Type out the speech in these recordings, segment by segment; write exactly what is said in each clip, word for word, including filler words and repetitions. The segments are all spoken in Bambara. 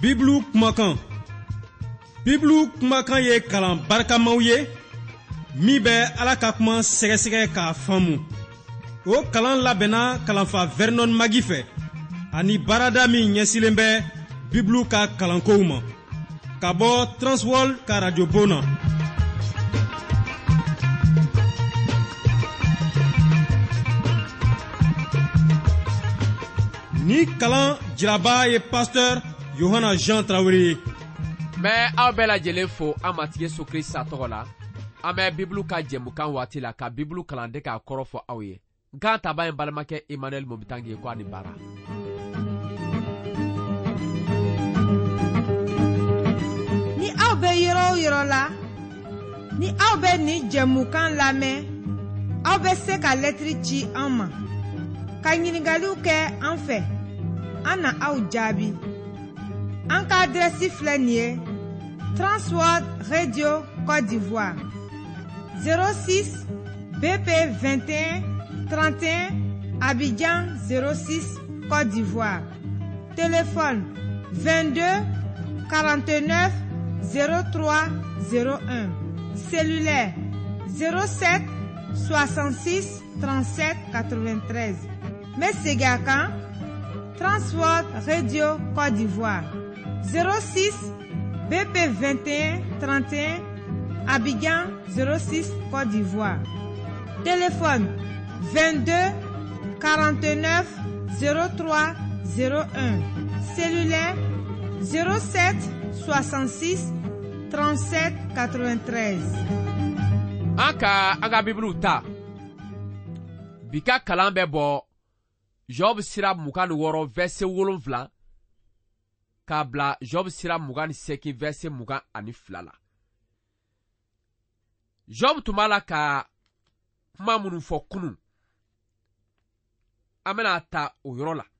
Biblu kumakan. Biblu kumakan ye kalan barikamaw ye min bɛ Ala ka kuma sɛgɛsɛgɛ k'a faamu. O kalan labɛnna kalanfa Vernon Magi fɛ ani baarada min ɲɛsilen bɛ Biblu ka kalankow ma. Ka bɔ Transworld ka radio Bona. Ni kalan jiraba ye pasteur Yohana Jean Traoré. Mais aw bɛɛ lajɛlen fo an matigi Yesu Krista tɔgɔ la. An bɛ Bibulu ka jɛmukan waati la ka Bibulu kalanden k'a kɔrɔ fɔ aw ye. Nka taba in balimakɛ Emmanuel Mobitangi ye ko ani baara. Ni aw bɛ yɔrɔ o yɔrɔ la, ni aw bɛ ni jɛmukan lamɛn, aw bɛ se ka lettre ci an ma. Ka ɲininkaliw kɛ an fɛ. An na aw jaabi. An ka adresse filɛ nin ye Transworld Radio Côte d'Ivoire zéro six B P vingt et un trente et un Abidjan zéro six Côte d'Ivoire. Téléphone vingt-deux quarante-neuf zéro trois zéro un. Cellulaire zéro sept soixante-six trente-sept quatre-vingt-treize. Messega kan Transworld Radio Côte d'Ivoire zéro six B P vingt et un trente et un Abidjan zéro six Côte d'Ivoire. Téléphone vingt-deux quarante-neuf zéro trois zéro un. Cellulaire zéro sept soixante-six trente-sept quatre-vingt-treize. Anka aga Biblu ta. Bika kalan bɛ bɔ Job sira mugan ni wɔɔrɔ verset wolonwula k'a bila Job sira mugan ni seegin verset mugan ani fila la. Job tun b'a la ka kuma minnu fɔ kunun. An bɛna ta o yɔrɔ la.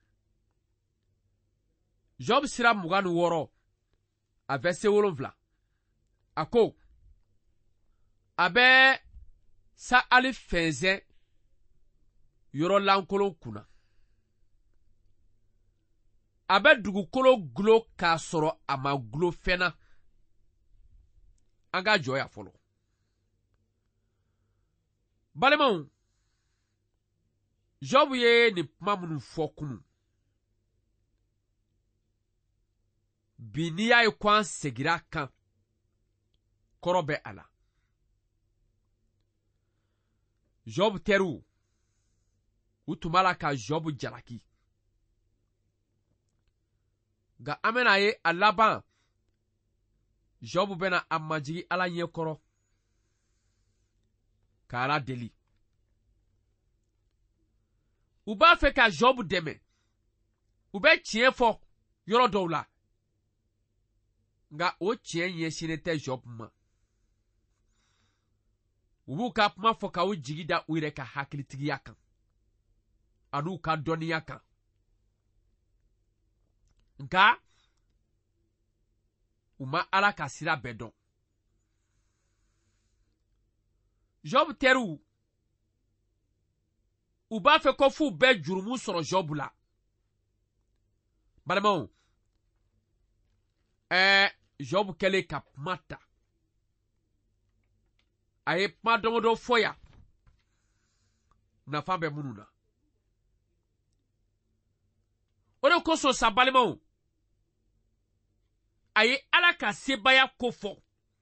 Job sira mugan ni wɔɔrɔ a verset wolonwula. A ko, a bɛ sa ali fɛnsɛn yɔrɔ lankolon kunna. A bɛ dugukolo gulo k'a sɔrɔ a ma gulo fɛnna. An ka jɔ ya fɔlɔ. Balimaw, Job ye nin kuma minnu fɔ kunun. Bi n'i y'a ye ko an segira kan, kɔrɔ bɛ a la. Job teriw, u tun b'a la ka Job jalaki. Nga an bɛna ye a laban, Job bɛna a majigi Ala ɲɛ kɔrɔ ka Ala deli. U b'a fɛ ka Job dɛmɛ. U bɛ tiɲɛ fɔ yɔrɔ dɔw la. Nga o tiɲɛ ɲɛsinnen tɛ Job ma. U b'u ka kuma fɔ ka u jigi da u yɛrɛ ka hakilitigiya kan ani u ka dɔnniya kan. Nka u ma Ala ka sira bɛɛ dɔn. Job teriw, u b'a fɛ ko f'u bɛɛ jurumu sɔrɔ Job la. Balimaw, ɛɛ Job kɛlen ka kuma ta. A ye kuma dɔmɔdɔ fɔ yan. Nafa bɛ minnu na. O de kosɔn sa balimaw, a ye Ala ka sebaya ko fɔ.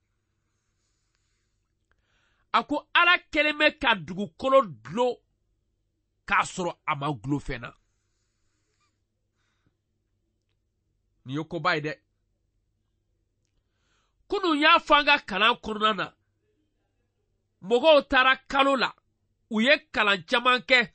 A ko Ala kɛlen bɛ ka dugukolo dulo k'a sɔrɔ a ma gulo fɛnna. Nin ye koba ye dɛ. Kunun y'a fɔ an ka kalan kɔnɔna na. Mɔgɔw taara kalo la. U ye kalan caman kɛ.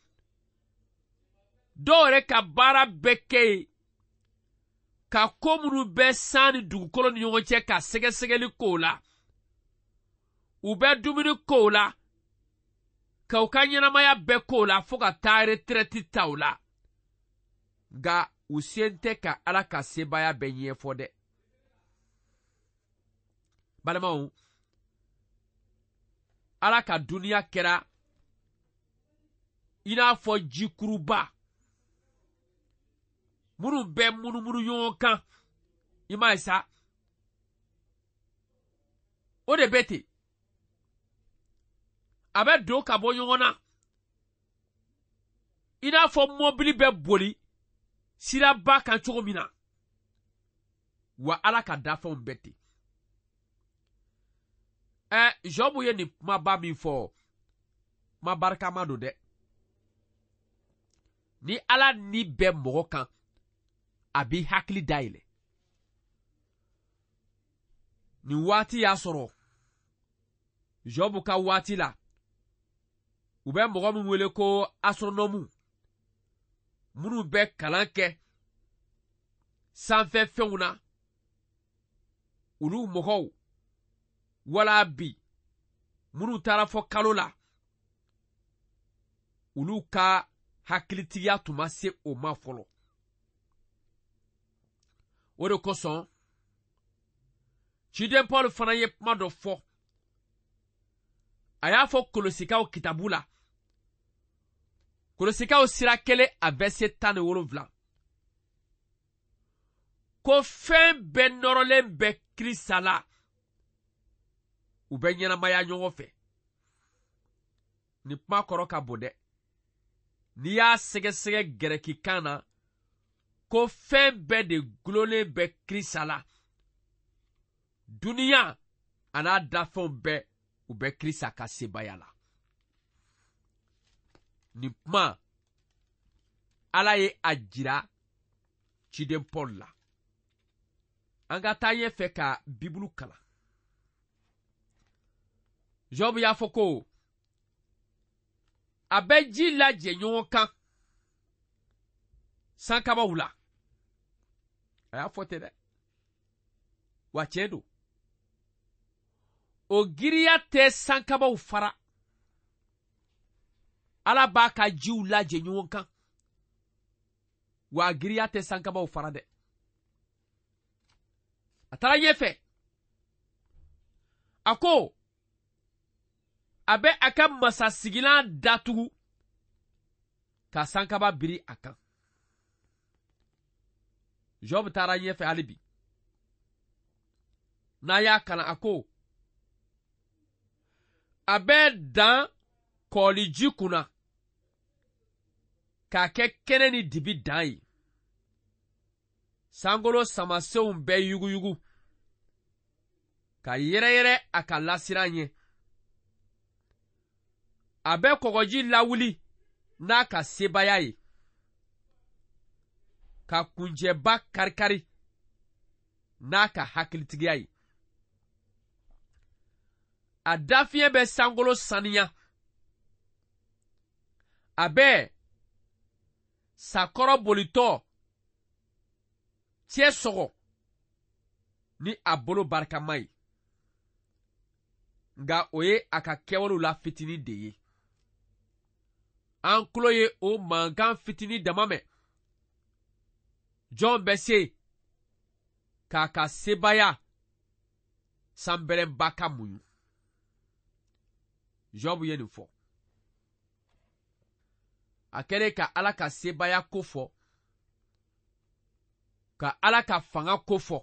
Dɔw yɛrɛ ka baara bɛɛ kɛ ye ka ko minnu bɛ san ni dugukolo ni ɲɔgɔn cɛ ka sɛgɛsɛgɛli k'o la. U bɛ dumuni k'o la. Ka u ka ɲɛnamaya bɛɛ k'o la fo ka taa retraite ta o la. Nka u sen tɛ ka Ala ka sebaya bɛɛ ɲɛfɔ dɛ. Balimaw, Ala ka duniya kɛra i n'a fɔ jikuruba minnu bɛ munumunu ɲɔgɔn kan i m'a ye sa o de bɛ ten a bɛ don ka bɔ ɲɔgɔn na i n'a fɔ mɔbili bɛ boli siraba kan cogo min na wa Ala ka dafɛnw bɛ ten ɛ Jobu ye nin kumaba min fɔ kuma barikama don dɛ ni Ala ni bɛ mɔgɔ kan a b'i hakili dayɛlɛ nin waati y'a sɔrɔ Jobu ka waati la u bɛ mɔgɔ min wele ko astronome minnu bɛ kalan kɛ sanfɛ fɛnw na olu mɔgɔw wala bi minnu taara fɔ kalo la olu ka hakilitigiya tun ma se o ma fɔlɔ o de kosɔn ciden Paul fana ye kuma dɔ fɔ a y'a fɔ Kolosikaw kitabu la Kolosikaw sira kelen a verset tan ni wolonwula ko fɛn bɛɛ nɔrɔlen bɛ Kirista la u bɛ ɲɛnamaya ɲɔgɔn fɛ ni kuma kɔrɔ ka bon dɛ n'i y'a sɛgɛsɛgɛ gɛrɛkikan na ko fɛn bɛɛ de gulolen bɛ Kirista la duniya a n'a dafɛnw bɛɛ u bɛ Kirista ka sebaya la nin kuma Ala ye a jira ciden Paul la an ka taa ɲɛfɛ ka Bibulu kalan Jobu y'a fɔ ko a bɛ ji lajɛ ɲɔgɔn kan sankabaw la a y'a fɔ ten dɛ wa tiɲɛ don o giriya tɛ sankabaw fara Ala b'a ka jiw lajɛ ɲɔgɔn kan wa giriya tɛ sankabaw fara dɛ a taara ɲɛfɛ a ko a bɛ a ka masasigilan datugu ka sankaba biri a kan Jobu taara ɲɛfɛ hali bi n'a y'a kalan a ko a bɛ dan kɔɔliji kunna k'a kɛ kɛnɛ ni dibi dan ye sankolo samasenw bɛ yuguyugu ka yɛrɛyɛrɛ a ka lasiran ɲɛ a bɛ kɔgɔji lawuli n'a ka sebaya ye ka kunjɛba karikari n'a ka hakilitigiya ye a dafiɲɛ bɛ sankolo saniya a bɛ sakɔrɔ bolitɔ cɛ sɔgɔ ni a bolo barikama ye nka o ye a ka kɛwalew la fitinin de ye an tulo ye o mankan fitinin dama mɛn jɔn bɛ se k'a ka sebaya sanbɛrɛnba ka muɲu Jobu ye nin fɔ a kɛlen ka Ala ka sebaya ko fɔ ka Ala ka fanga ko fɔ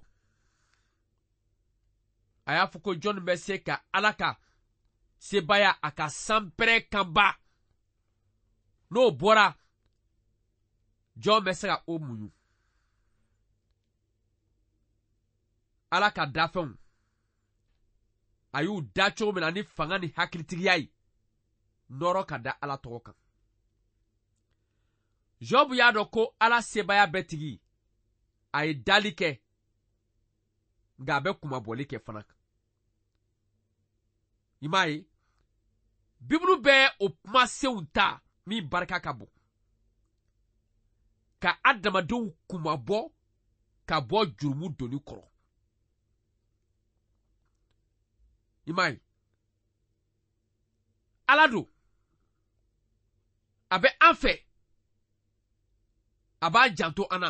a y'a fɔ ko jɔn bɛ se ka Ala ka sebaya a ka sanpɛrɛ kanba n'o bɔra jɔn bɛ se ka o muɲu Ala ka dafɛnw a y'u da cogo min na ni fanga ni hakilitigiya ye nɔrɔ ka da Ala tɔgɔ kan Jobu y'a dɔn ko Ala sebaya bɛ tigi a ye dali kɛ nka a bɛ kumabɔli kɛ fana i m'a ye Bibulu bɛ o kumasenw ta min barika ka bon ka adamadenw kumabɔ ka bɔ jurumu doni kɔrɔ i m'a ye Ala don a bɛ an fɛ a b'a janto an na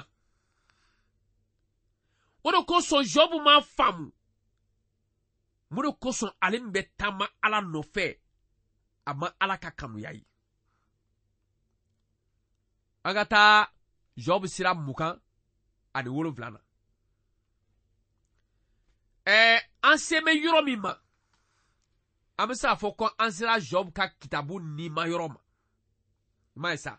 o de kosɔn Jobu m'a faamu mun de kosɔn ale min bɛ taama Ala nɔfɛ a ma Ala ka kanuya ye an ka taa Jobu sira mugan ani wolonwula na Eh, an seme yoro mi ma. Ame sa fo kon an sera Job ka kitabu ni ma yoro ma. Ma sa.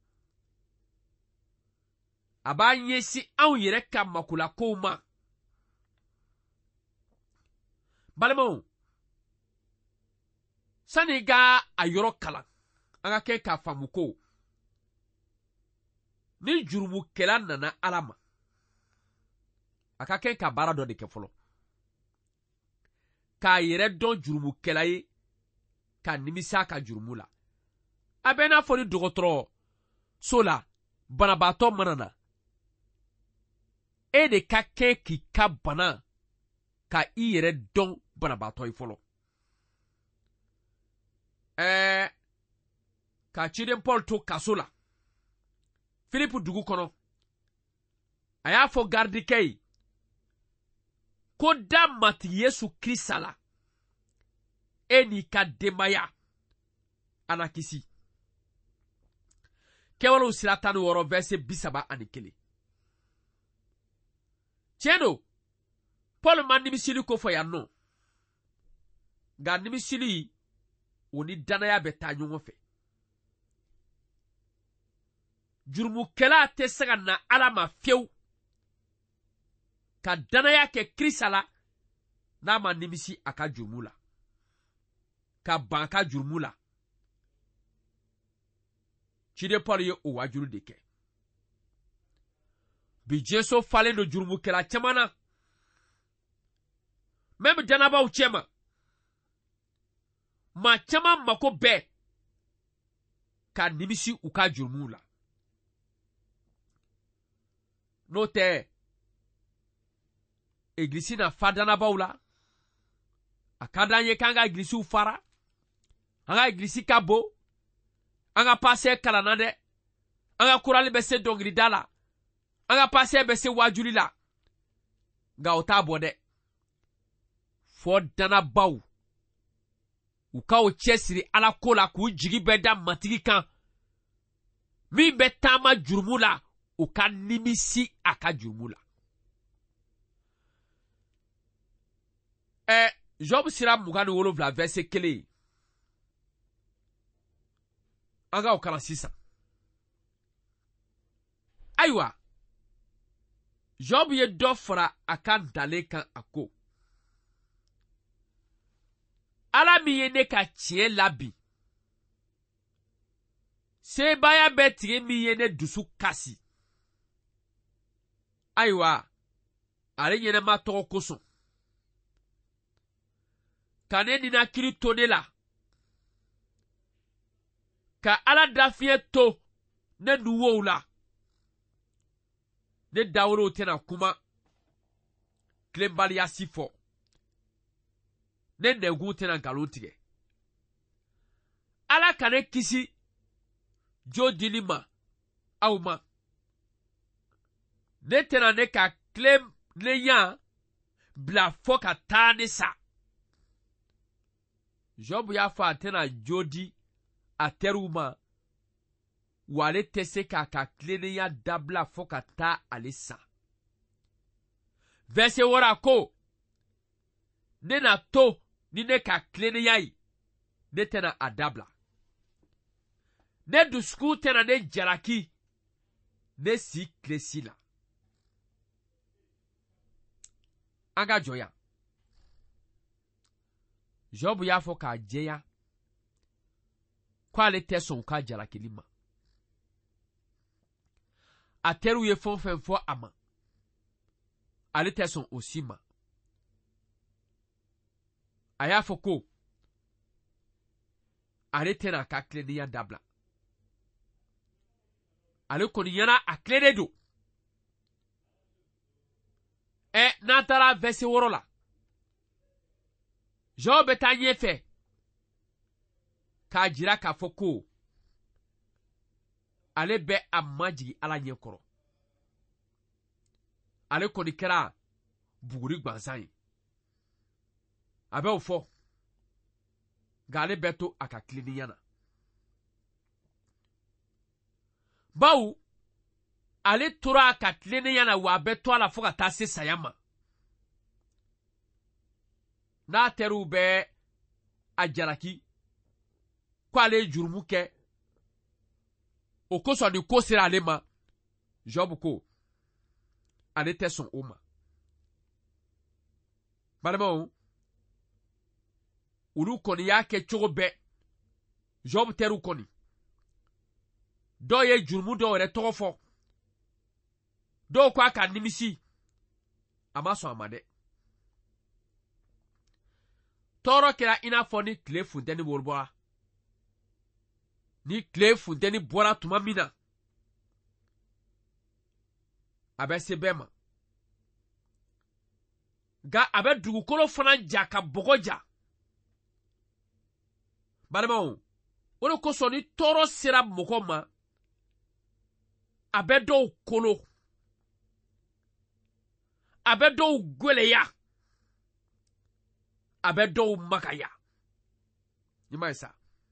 Aba nyesi an yere ka makula ko ma. Balemo. Sani ga a yoro kala. Anga ke ka famuko. Ni jurumu kela nana alama. Aka ke ka bara do de ke folo. Ka yere don jurumu kela ye. Ka nimisa ka jurumu la. Abena foni dogotro. Sola. Banabato manana. E de ka ke ki ka bana. Ka i yere don banabato i folo. Eh. Ka Chiden Paul to kasola. Philippe dugu kono. Aya fo gardi kei. Ko da mati Yesu Krista eni ka demaya anakisi. Kewalo silatanu woro verse bisaba anikele. Tieno, Paul man nimisili ko fo ya no. Ga nimisili oni danaya beta nyongo fe. Jurumu kela te sega na alama fieu. Ka danaya ke Krista na ma nimisi aka jurumula. Ka banka jurumula. Chide Paul ye o wajuru deke. Bi Jesu fale no jurumu kela chamana. Même janaba u chema. Ma chama mako be. Ka nimisi uka jurumula. Note Eglisi na fadana baula. Akadanye kanga eglisi ufara. Anga eglisi kabo. Anga pase kalanade. Anga kurali bese dongri dala. Anga pase bese wajuli la. Nga otabode. Fodana bau. Uka uchesiri ala kola ku jigi beda matigi kan. Mi betama jurumula. Uka nimisi aka jurumula. Eh, Job sira mugani wolo vla verse kele. Anga ukala sisa. Aywa. Job ye dofra akan dale kan ako. Ala mi ye ne ka chie labi. Se baya betire mi ye ne dusu kasi. Aywa. Ale yene ma toko koson. Kane nina kiri tone la. Ka ala dafie to ne nuwo la. Ne dawro tena kuma. Klembali ya sifo. Ne negu tena galotige. Ala kane kisi jo dinima au ma. Ne tena ne ka klem ne yan bla foka tane sa. Job ya fa tena jodi ateruma wale tese ka ka klene ya dabla foka ta alisa. Verse wora ko ne na to ni ne ka klene yai ne tena adabla. Ne dusku tena ne jaraki ne si klesila. Anga joya. Job ya fo ka jeya. Kwa le teson ka jala kilima. Ateru ye fon fen fo ama. Ale teson osima. Aya fo ko. Ale tena ka kleni ya dabla. Ale koni yana a klene do. E natara vese worola. Job etanye fe. Ka jira ka foko. Ale be amaji ala nye koro. Ale koni kera buguri gbanzai. Abe ufo. Ga ale beto aka klini yana. Bau. Ale tora aka klini yana wa beto ala foka ta se sayama. n'a ter'u bɛɛ a jalaki ko ale ye jurumu kɛ o kosɔn ni ko sera ale ma. Job ko ale tɛ sɔn o ma. Balimaw, olu kɔni y'a kɛ cogo bɛɛ. Job ter'u kɔni. Dɔw ye jurumu dɔw yɛrɛ tɔgɔ fɔ. Dɔw ko a ka nimisi. A ma sɔn a ma dɛ. Tɔɔrɔ kɛra i n'a fɔ ni tile funtɛni bɔra. Ni tile funtɛni bɔra tuma min na, a bɛ se bɛɛ ma. Nka a bɛ dugukolo fana ja ka bɔgɔ ja. Balimaw, o de kosɔn ni tɔɔrɔ sera mɔgɔ ma, a bɛ dɔw kolo, a bɛ dɔw gwɛlɛya, a bɛ dɔw makaya. Ni ma ye sa.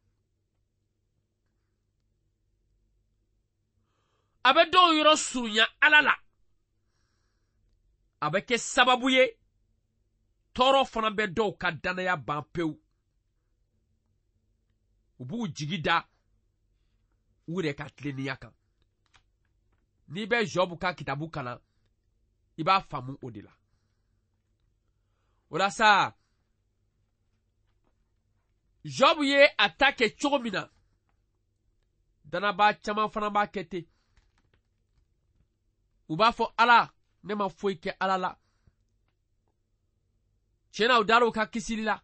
A bɛ dɔw yɔrɔ surunya Ala la. A bɛ kɛ sababu ye tɔɔrɔ fana bɛ dɔw ka danaya ban pewu. U b'u jigi da u yɛrɛ ka tilennenya kan. N'i bɛ Job ka kitabu kalan, i b'a faamu o de la. O la sa, Job ye a ta kɛ cogo min na, danaba caman fana b'a kɛ ten. U b'a fɔ Ala, ne ma foyi kɛ Ala la. Tiɲɛ na u dara u ka kisili la.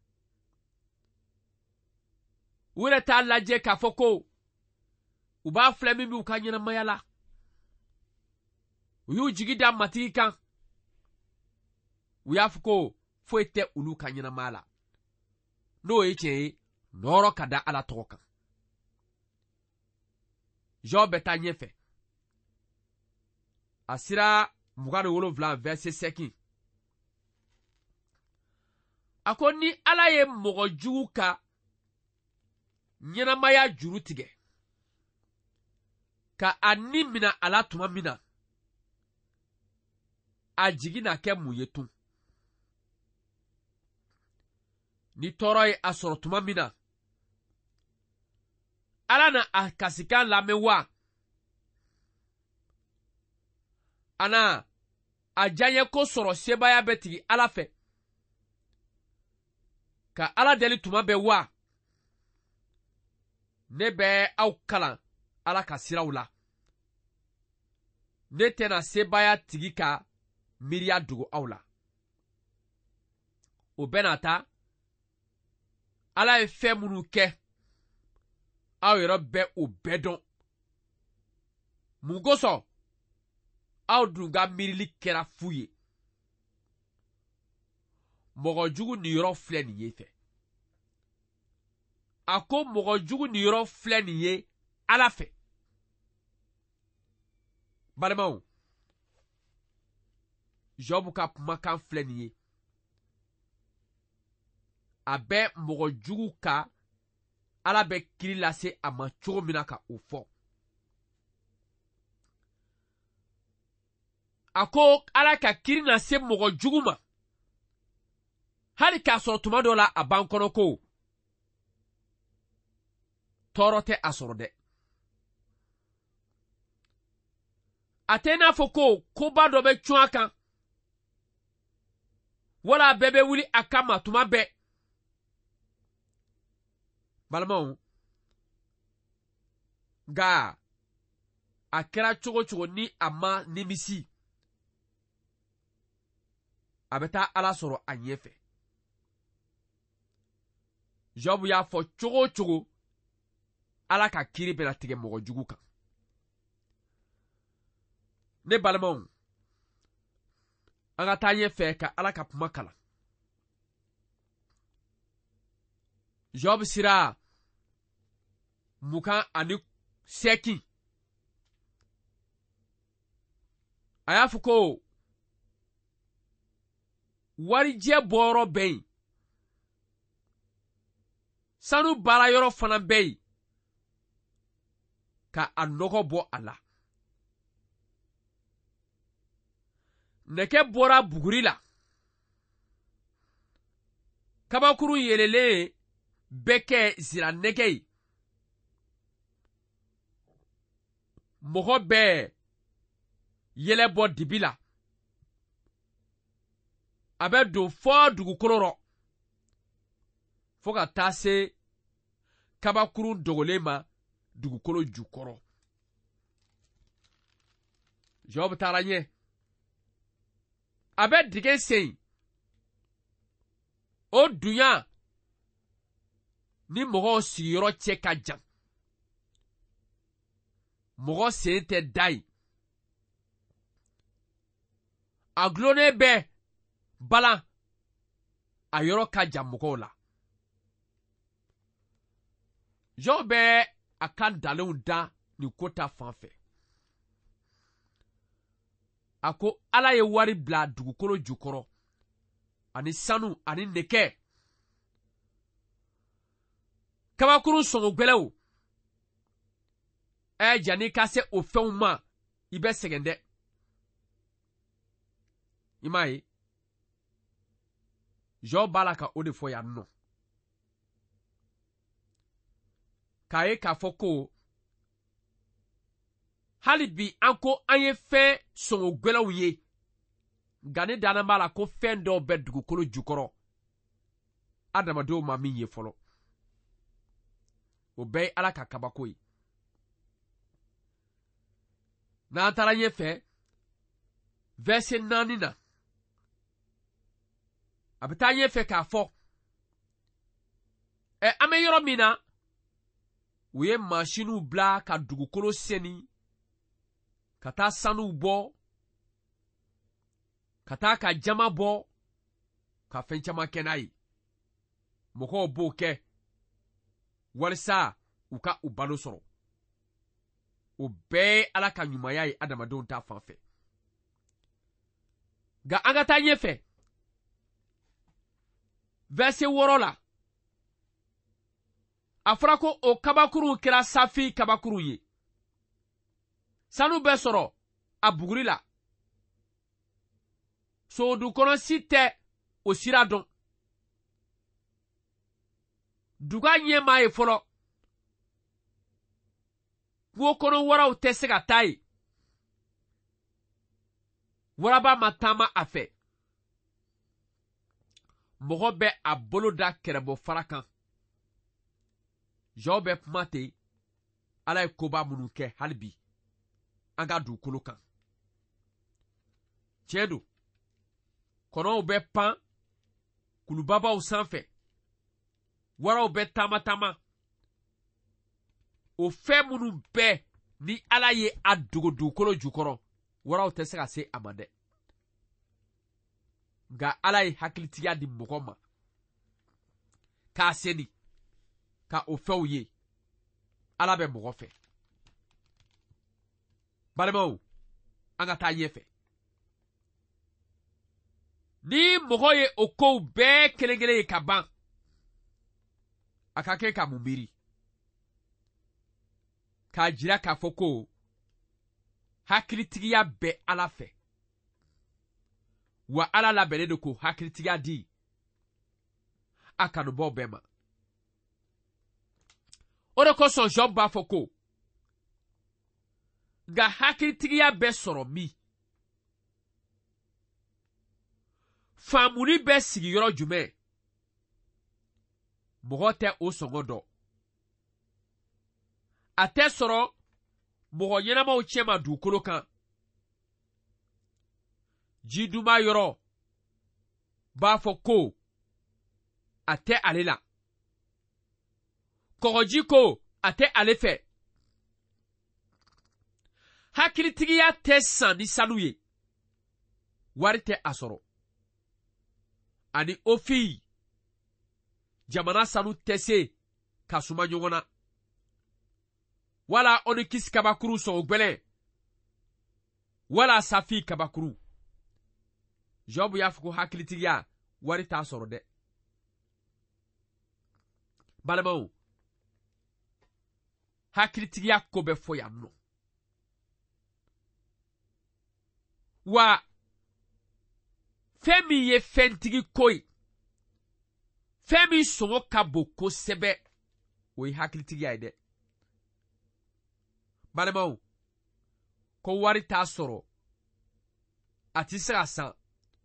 U yɛrɛ t'a lajɛ k'a fɔ ko u b'a filɛ min b'u ka ɲɛnamaya la. U y'u jigi da matigi kan. U y'a fɔ ko foyi tɛ olu ka ɲɛnamaya la. N'o ye tiɲɛ ye, nɔɔrɔ ka da Ala tɔgɔ kan. Job bɛ taa ɲɛfɛ. A sera mugan ni wolonwula verset cinq. A ko ni Ala ye mɔgɔ jugu ka ɲɛnamaya juru tigɛ, ka a ni minɛ a la tuma min na, a jigi na kɛ mun ye tun? Ni tɔɔrɔ ye a sɔrɔ tuma min na, Ala na a kasikan lamɛn wa? A na a diyaɲɛ ko sɔrɔ sebaya bɛ tigi Ala fɛ, ka Ala deli tuma bɛ wa? Ne bɛ aw kalan Ala ka siraw la. Ne tɛna sebaya tigi ka miiriya dogo aw la. O bɛ na ta, Ala ye fɛn minnu kɛ, aw yɛrɛ bɛ o bɛɛ dɔn. Mun kosɔn aw dun ka miirili kɛra fu ye? Mɔgɔ jugu niyɔrɔ filɛ nin ye fɛ. A ko mɔgɔ jugu niyɔrɔ filɛ nin ye Ala fɛ. Balimaw, Job ka kumakan filɛ nin ye. A bɛ mɔgɔ jugu ka Ala bɛ kiri lase a ma cogo min na ka o fɔ. A ko Ala ka kiri lase mɔgɔ jugu ma, hali k'a sɔrɔ tuma dɔ la a b'an kɔnɔ ko tɔɔrɔ tɛ a sɔrɔ dɛ. A tɛ n'a fɔ ko koba dɔ bɛ cun a kan, wala a bɛɛ bɛ wuli a kama tuma bɛɛ. Balimaw, nka a kɛra cogo cogo ni a ma nimisi, a bɛ taa Ala sɔrɔ a ɲɛfɛ. Job y'a fɔ cogo cogo, Ala ka kiri bɛna tigɛ mɔgɔ jugu kan. Ne balimaw, an ka taa ɲɛfɛ ka Ala ka kuma kalan. Job sira mugan ani seegin. A y'a fɔ ko warijɛ bɔyɔrɔ bɛ yen, sanu baara yɔrɔ fana bɛ yen, ka a nɔgɔ bɔ a la. Nɛgɛ bɔra buguri la, kabakuru yelele beke ziranege mɔgɔ bɛɛ yɛlɛ bɔ dibi la a bɛ don fɔ dugukolo rɔ fo ka taa se kabakuru dogolen ma dugukolo jukɔrɔ Job taara ɲɛ a bɛ dingɛ sen o dunya ni mɔgɔw sigiyɔrɔ cɛ ka jan mɔgɔ sen tɛ da ye a gulonnen bɛ balan a yɔrɔ ka jan mɔgɔw la Job bɛ a ka dalenw da nin ko ta fan fɛ a ko Ala ye wari bila dugukolo jukɔrɔ ani sanu ani nɛkɛ kabakuru sɔngɔ gwɛlɛw ɛ jani ka se o fɛnw ma i bɛ sɛgɛn dɛ i m'a ye Job b'a la ka o de fɔ yan nɔ k'a ye k'a fɔ ko hali bi an ko an ye fɛn sɔngɔ gwɛlɛw ye nka ne dannen b'a la ko fɛn dɔw bɛ dugukolo jukɔrɔ adamadenw ma min ye fɔlɔ o bɛɛ ye Ala ka kabako ye n'an taara ɲɛfɛ verset naani na a bɛ taa ɲɛfɛ k'a fɔ ɛ an bɛ yɔrɔ min na u ye mansiniw bila ka dugukolo seni ka taa sanuw bɔ ka taa ka jama bɔ ka fɛn caman kɛ n'a ye mɔgɔw b'o kɛ walisa u ka u balo sɔrɔ o bɛɛ ye Ala ka ɲumanya ye adamadenw ta fan fɛ nka an ka taa ɲɛfɛ verset wɔɔrɔ la a fɔra ko o kabakuru kɛra safi kabakuru ye sanu bɛ sɔrɔ a buguri la sogodukɔnɔ si tɛ o sira dɔn duga ɲɛmaa ye fɔlɔ kungo kɔnɔ waraw tɛ se ka taa ye waraba ma taama a fɛ mɔgɔ bɛ a bolo da kɛrɛbɔ fara kan Job bɛ kuma ten Ala ye koba minnu kɛ hali bi an ka dugukolo kan tiɲɛ don kɔnɔw bɛ pan kulubabaw sanfɛ waraw bɛ taama taama o fɛn minnu bɛɛ ni Ala ye a dogo dugukolo jukɔrɔ waraw tɛ se ka se a ma dɛ nka Ala ye hakilitigiya di mɔgɔ ma k'a seni ka o fɛnw ye Ala bɛ mɔgɔ fɛ balimaw an ka taa ɲɛfɛ ni mɔgɔ ye o kow bɛɛ kelen kelen ye ka ban a ka kɛ ka mun miiri k'a jira k'a fɔ ko hakilitigiya bɛ Ala fɛ wa Ala labɛnnen don ko hakilitigiya di a kanubɔw bɛɛ ma o de kosɔn Job b'a fɔ ko nka hakilitigiya bɛ sɔrɔ min faamuli bɛ sigi yɔrɔ jumɛn mɔgɔ tɛ o sɔngɔ dɔn a tɛ sɔrɔ mɔgɔ ɲɛnamaw cɛma dugukolo kan jiduma yɔrɔ b'a fɔ ko a tɛ ale la kɔgɔji ko a tɛ ale fɛ hakilitigiya tɛ san ni sanu ye wari tɛ a sɔrɔ ani ofi jamana sanu tɛ se ka suma ɲɔgɔn na wala onikisi kabakuru sɔngɔ gwɛlɛn wala safi kabakuru Job y'a fɔ ko hakilitigiya wari t'a sɔrɔ dɛ balimaw hakilitigiya ko bɛ fɔ yan nɔ wa fɛn min ye fɛntigi ko ye fɛn min sɔngɔ ka bon kosɛbɛ o ye hakilitigiya ye dɛ. Balimaw, ko wari t'a sɔrɔ a ti se ka san.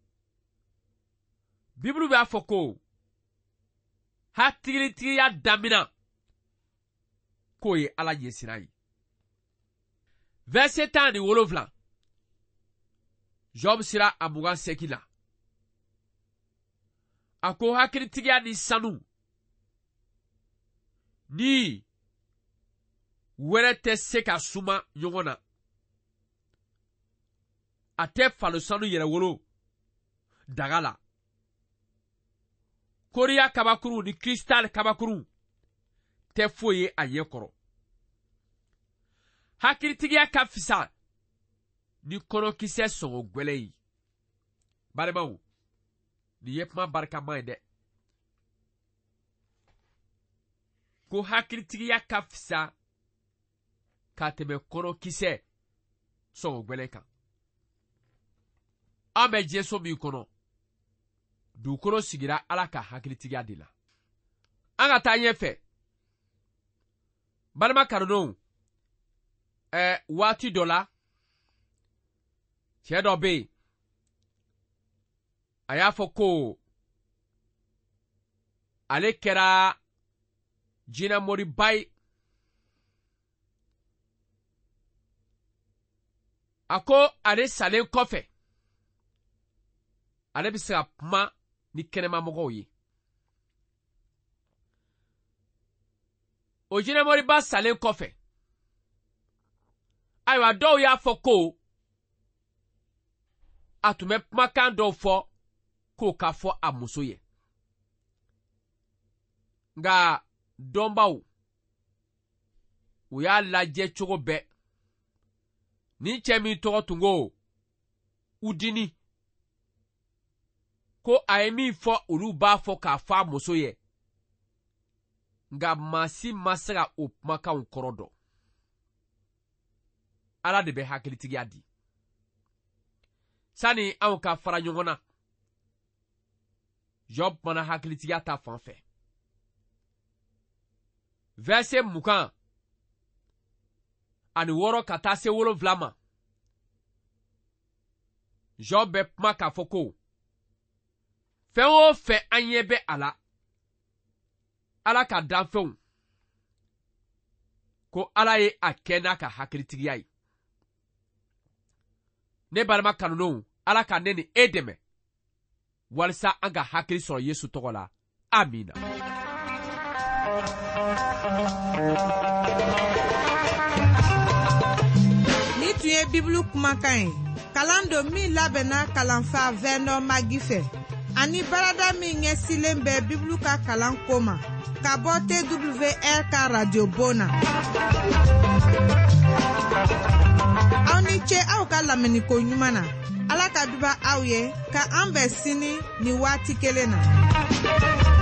Bibulu b'a fɔ ko hakilitigiya damina k'o ye Ala ɲɛsira ye. Verset tan ni wolonwula Job sira a mugan seki la. A ko hakilitigiya ni sanu ni wɛrɛ tɛ se ka suma ɲɔgɔn na. A tɛ falo sanu yɛrɛ wolo daga la. Koriya kabakuru ni kristal kabakuru tɛ foyi ye a ɲɛ kɔrɔ. Hakilitigiya ka fisa ni kɔnɔkisɛ sɔngɔ gwɛlɛ ye. Balimaw, nin ye kuma barikama ye dɛ. Ko hakilitigiya ka fisa ka tɛmɛ kɔnɔkisɛ sɔngɔ gwɛlɛ kan. An bɛ diɲɛso min kɔnɔ, dugukolo sigira Ala ka hakilitigiya de la. An ka taa ɲɛfɛ. Balima kanudenw, ɛɛ waati dɔ la, cɛ dɔ bɛ yen, a y'a fɔ ko ale kɛra jinɛmɔriba ye. A ko ale salen kɔfɛ, ale bɛ se ka kuma ni kɛnɛmamɔgɔw ye. O jinɛmɔriba salen kɔfɛ, ayiwa dɔw y'a fɔ ko a tun bɛ kumakan dɔw fɔ k'o ka fɔ a muso ye. Nka dɔnbaw, u y'a lajɛ cogo bɛɛ. Ni cɛ min tɔgɔ tun ko Udini, ko a ye min fɔ olu b'a fɔ k'a fɔ a muso ye. Nka maa si ma se ka o kumakanw kɔrɔ dɔn. Ala de bɛ hakilitigiya di. Sani anw ka fara ɲɔgɔn na, Job mana hakilitigiya ta fan fɛ. Verset mugan ani wɔɔrɔ ka taa se wolonwula ma, Job bɛ kuma k'a fɔ ko fɛn o fɛn an ɲɛ bɛ a la, Ala ka danfɛnw, ko Ala ye a kɛ n'a ka hakilitigiya ye. Ne balima kanudenw, Ala ka ne ni e dɛmɛ walisa an ka hakili sɔrɔ Yesu tɔgɔ la. Amina. Ni tun ye Bibulu kumakan ye, kalan don min labɛnna kalanfa Vɛnɔ Magi fɛ, ani barada min ɲɛsilen bɛ Bibulu ka kalan ko ma, ka bɔ T W R ka radio bon na. Aw ni ce aw ka lamɛniko ɲuman na. Ala ka duba aw ye, ka an bɛn sini ni waati kelen na.